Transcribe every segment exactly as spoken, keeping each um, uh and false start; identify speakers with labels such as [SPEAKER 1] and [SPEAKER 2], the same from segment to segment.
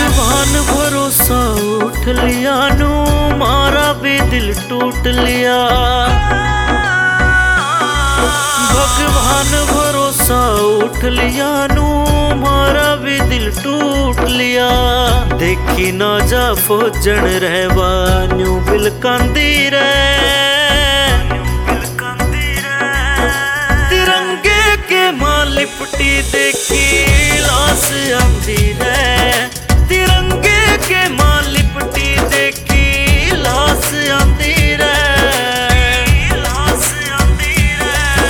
[SPEAKER 1] भगवान भरोसा उठ लिया नू, मारा भी दिल टूट लिया। भगवान भरोसा उठ लिया नू, मारा भी दिल टूट लिया। देखी ना जा फौजन रहवा न्यू बिलकांदी रे, तिरंगे के मां लिपटी देखी लाश आंदी रे, तिरंगे के मां लिपटी देखी लाश आंदी रे, लाश आंदी रे।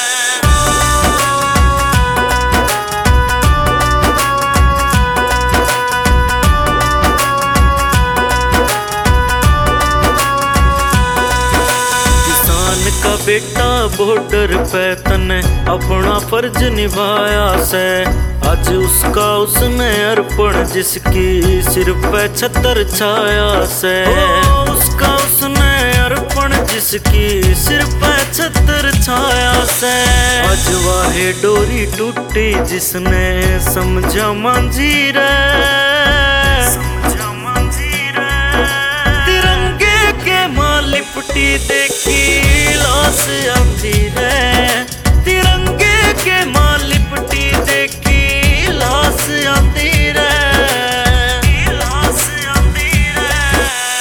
[SPEAKER 1] किसान का बेटा बॉर्डर पे तने अपना फर्ज निभाया से, आज उसका उसने अर्पण जिसकी सिर पे छतर छाया से। उसका उसने अर्पण जिसकी सिर पे छतर छाया से। आज वाहे डोरी टूटी जिसने समझा मांझी रे, समझा मांझी रे। तिरंगे के मां लिपटी देखी लाश आंदी रे, तिरंगे के मां लिपटी देखी लाश आंदी रे, लाश आंदी रे।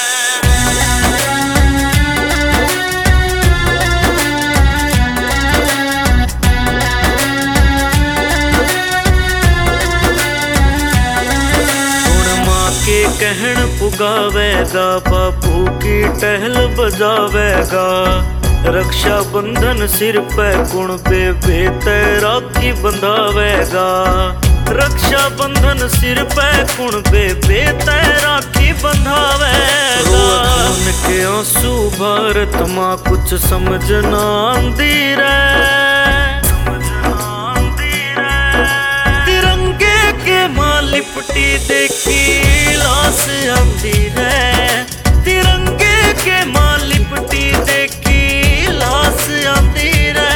[SPEAKER 1] हुण मां के कहन पुगावेगा, बापू की टहल बजावेगा। रक्षा बंधन सिर पे गुण बेबे तैराकी बंधावेगा, रक्षा बंधन सिर पे गुण बेबे तैराकी बंधावेगा। उनके आंसू भारत माँ कुछ समझ ना आंदी रे, तिरंगे के मां लिपटी देखी लाश आंदी रे, तिरंगे के मां लिपटी देखी लाश आंदी रे।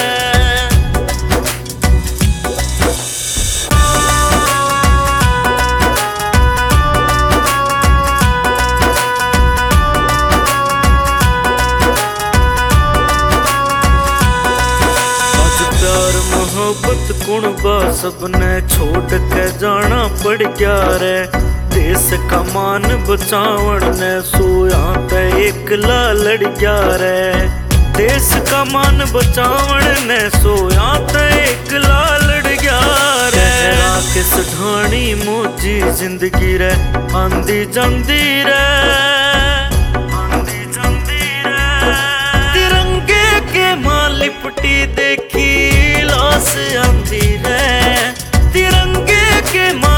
[SPEAKER 1] आज प्यार मोहब्बत कुणबा सबने छोड़ के जाना पड़ गया रे। देश का मान बचावन ने सोया ते एकला लड़ गया रे, देश का मान बचावन ने सोया ते एकला लड़ गया रे। किस ढाणी मोजी जिंदगी रे आंदी जांदी रे, आंदी जांदी रे। तिरंगे के मां लिपटी देखी लाश आंदी रे, तिरंगे के मां